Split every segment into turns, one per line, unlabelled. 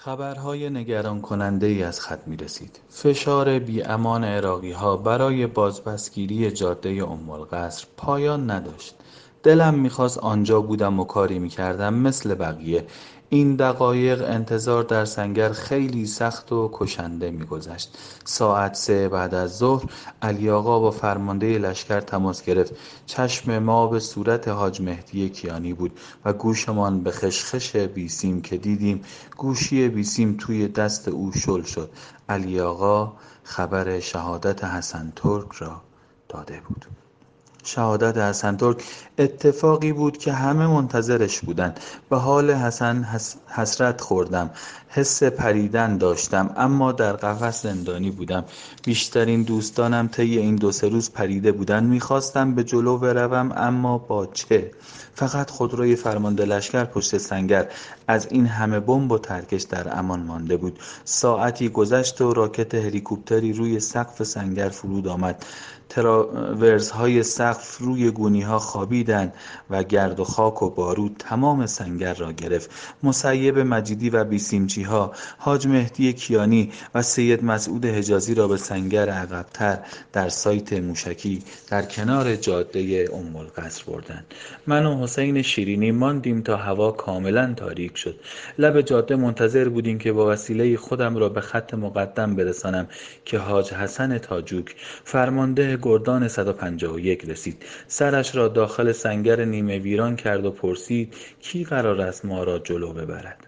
خبرهای نگران کننده ای از خط می رسید. فشار بی‌امان عراقی‌ها برای بازپسگیری جاده القصر پایان نداشت. دلم می‌خواست آنجا بودم و کاری می‌کردم مثل بقیه. این دقایق انتظار در سنگر خیلی سخت و کشنده می‌گذشت. ساعت 3 بعد از ظهر علی آقا با فرمانده لشکر تماس گرفت. چشم ما به صورت حاج مهدی کیانی بود و گوشمان به خشخش بیسیم که دیدیم گوشی بیسیم توی دست او شل شد. علی آقا خبر شهادت حسن ترک را داده بود. شهادت حسن ترک اتفاقی بود که همه منتظرش بودند. به حال حسن حسرت خوردم. حس پریدن داشتم، اما در قفس زندانی بودم. بیشترین دوستانم طی این 2-3 روز پریده بودند. میخواستم به جلو بروم، اما با چه؟ فقط خودروی فرمانده لشکر پشت سنگر از این همه بمب و ترکش در امان مانده بود. ساعتی گذشت و راکت هلیکوپتری روی سقف سنگر فرود آمد. تراورزهای سقف روی گونی‌ها خوابیدند و گرد و خاک و بارود تمام سنگر را گرفت. مسیب مجیدی و بیسیمچی‌ها حاج مهدی کیانی و سید مسعود حجازی را به سنگر عقب‌تر در سایت موشکی در کنار جاده القصر بردند. من و حسین شیرینی ماندیم تا هوا کاملا تاریک شد. لب جاده منتظر بودیم که با وسیله خودم را به خط مقدم برسانم که حاج حسن تاجوک فرمانده گردان 151 رسید. سرش را داخل سنگر نیمه ویران کرد و پرسید کی قرار است ما را جلو ببرد؟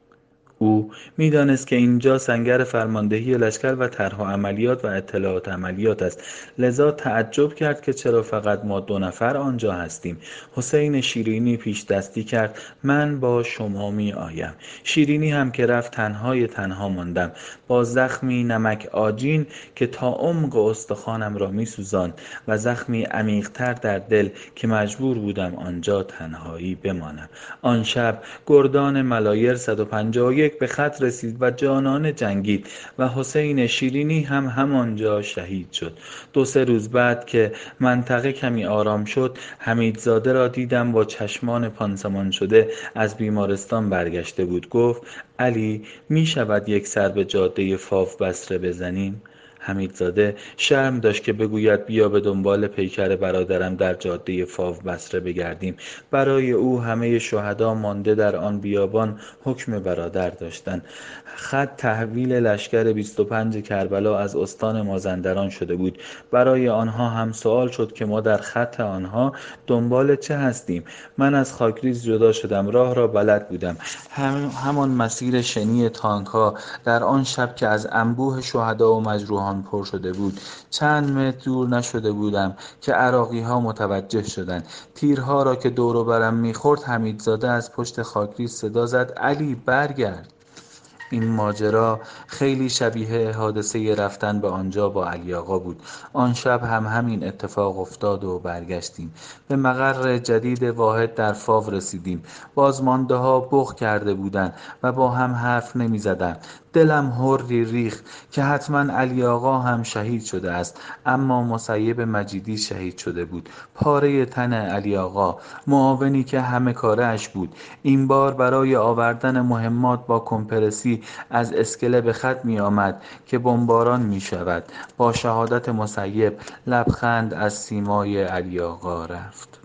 او می‌دانست که اینجا سنگر فرماندهی لشکر و طرح عملیات و اطلاعات عملیات است، لذا تعجب کرد که چرا فقط ما 2 نفر آنجا هستیم. حسین شیرینی پیش دستی کرد من با شما می آیم. شیرینی هم که رفت تنها ماندم با زخمی نمک آجین که تا عمق استخوانم را می سوزاند و زخمی عمیق‌تر در دل که مجبور بودم آنجا تنهایی بمانم. آن شب گردان ملایر 151 به خط رسید و جانانه جنگید و حسین شیرینی هم همانجا شهید شد. 2-3 روز بعد که منطقه کمی آرام شد، حمیدزاده را دیدم با چشمان پانسمان شده از بیمارستان برگشته بود. گفت علی می شود یک سر به جاده فاو بصره بزنیم؟ حمیدزاده شرم داشت که بگوید بیا به دنبال پیکر برادرم در جاده فاو بصره بگردیم. برای او همه شهدا مانده در آن بیابان حکم برادر داشتند. خط تحویل لشکر 25 کربلا از استان مازندران شده بود. برای آنها هم سوال شد که ما در خط آنها دنبال چه هستیم. من از خاکریز جدا شدم. راه را بلد بودم. همان مسیر شنی تانک ها در آن شب که از انبوه شهدا و مجروحان پر شده بود. چند متر دور نشده بودم که عراقی ها متوجه شدند. تیرها را که دور و برم میخورد، حمیدزاده از پشت خاکریز صدا زد علی برگرد. این ماجرا خیلی شبیه حادثه رفتن به آنجا با علی آقا بود. آن شب هم همین اتفاق افتاد و برگشتیم. به مقر جدید واحد در فاو رسیدیم. بازمانده ها بخ کرده بودند و با هم حرف نمی زدن. دلم هری ریخت که حتما علی آقا هم شهید شده است، اما مسیب مجیدی شهید شده بود. پاره تن علی آقا، معاونی که همه کاره اش بود، این بار برای آوردن مهمات با کمپرسی از اسکله به خط می آمد که بمباران می شود. با شهادت مسیب لبخند از سیمای علی آقا رفت.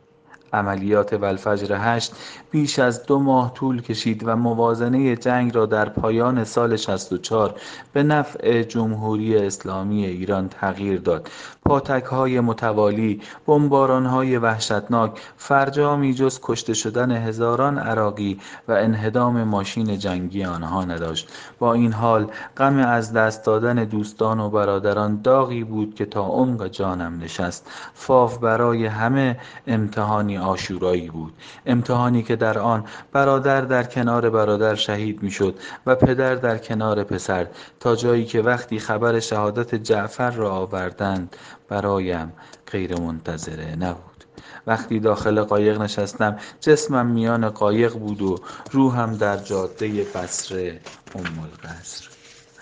عملیات والفجر 8 بیش از 2 ماه طول کشید و موازنه جنگ را در پایان سال 64 به نفع جمهوری اسلامی ایران تغییر داد. پاتک‌های متوالی، بمباران‌های وحشتناک، فرجامی جز کشته شدن هزاران عراقی و انهدام ماشین جنگی آنها نداشت. با این حال غم از دست دادن دوستان و برادران داغی بود که تا عمق جانم نشست. فاو برای همه امتحانی عاشورایی بود، امتحانی که در آن برادر در کنار برادر شهید میشد و پدر در کنار پسر، تا جایی که وقتی خبر شهادت جعفر را آوردند برایم غیر منتظره نبود. وقتی داخل قایق نشستم جسمم میان قایق بود و روحم در جاده بصره القصر.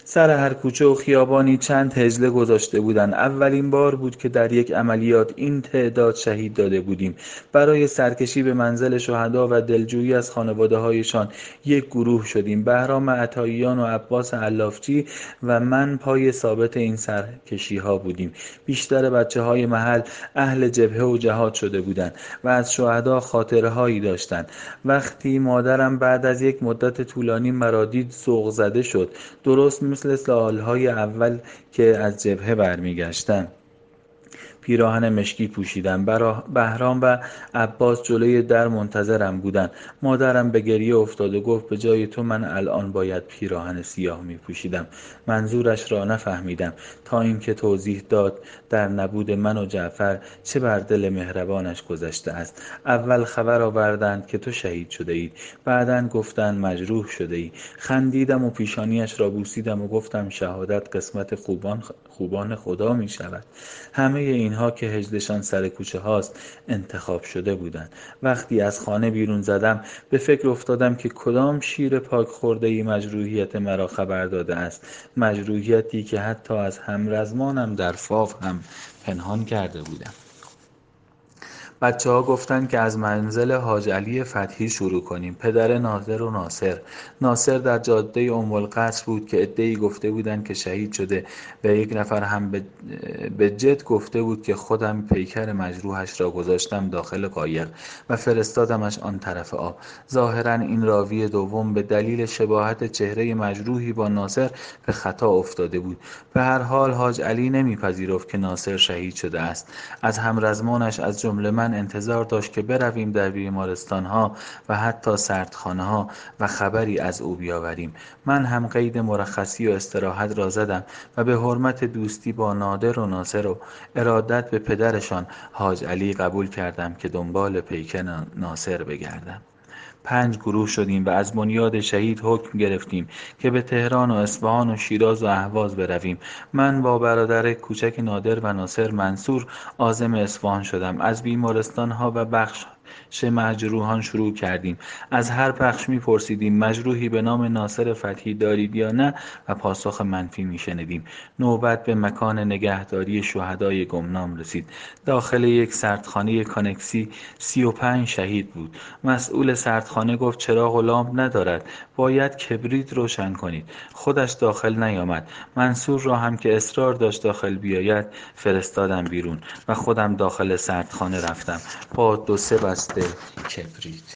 سر هر کوچه و خیابانی چند هجله گذاشته بودند. اولین بار بود که در یک عملیات این تعداد شهید داده بودیم. برای سرکشی به منزل شهدا و دلجویی از خانواده‌هایشان یک گروه شدیم. بهرام عطاییان و عباس علافچی و من پای ثابت این سرکشی‌ها بودیم. بیشتر بچه‌های محل اهل جبهه و جهاد شده بودند و از شهدا خاطره‌هایی داشتند. وقتی مادرم بعد از یک مدت طولانی مرا دید ذوق زده شد، درست مثل سالهای اول که از جبهه برمیگشتم. پیراهن مشکی پوشیدم. بهرام و عباس جلوی در منتظرم بودند. مادرم به گریه افتاد و گفت به جای تو من الان باید پیراهن سیاه می پوشیدم. منظورش را نفهمیدم تا اینکه توضیح داد در نبود من و جعفر چه بر دل مهربانش گذشته است. اول خبر آوردند که تو شهید شده اید، بعداً گفتند مجروح شده ای. خندیدم و پیشانیش را بوسیدم و گفتم شهادت قسمت خوبان خدا می شود. همه اینها که هجلشان سر کوچه هاست انتخاب شده بودند. وقتی از خانه بیرون زدم به فکر افتادم که کدام شیر پاک خورده ای مجروحیت مرا خبر داده است، مجروحیتی که حتی از همرزمانم در فاو هم پنهان کرده بودم. بچه‌ها گفتند که از منزل حاج علی فتحی شروع کنیم، پدر ناظر و ناصر در جاده ام-القصر بود که عده‌ای گفته بودند که شهید شده و یک نفر هم به جد گفته بود که خودم پیکر مجروحش را گذاشتم داخل قایق و فرستادمش آن طرف آب. ظاهراً این راوی دوم به دلیل شباهت چهره مجروحی با ناصر به خطا افتاده بود. به هر حال حاج علی نمیپذیرفت که ناصر شهید شده است. از همرزمانش از جمله من انتظار داشت که برویم در بیمارستانها و حتی سردخانه‌ها و خبری از او بیاوریم. من هم قید مرخصی و استراحت را زدم و به حرمت دوستی با نادر و ناصر و ارادت به پدرشان حاج علی قبول کردم که دنبال پیکر ناصر بگردم. 5 گروه شدیم و از بنیاد شهید حکم گرفتیم که به تهران و اصفهان و شیراز و اهواز برویم. من با برادر کوچک نادر و ناصر منصور عازم اصفهان شدم. از بیمارستانها و بخش مجروحان شروع کردیم. از هر بخش می‌پرسیدیم مجروحی به نام ناصر فتحی دارید یا نه و پاسخ منفی می‌شنیدیم. نوبت به مکان نگهداری شهدای گمنام رسید. داخل یک سردخانه کانکسی 35 شهید بود. مسئول سردخانه گفت چراغ و لامپ ندارد، باید کبریت روشن کنید. خودش داخل نیامد. منصور را هم که اصرار داشت داخل بیاید فرستادم بیرون و خودم داخل سردخانه رفتم با 2-3 بسته کبریت.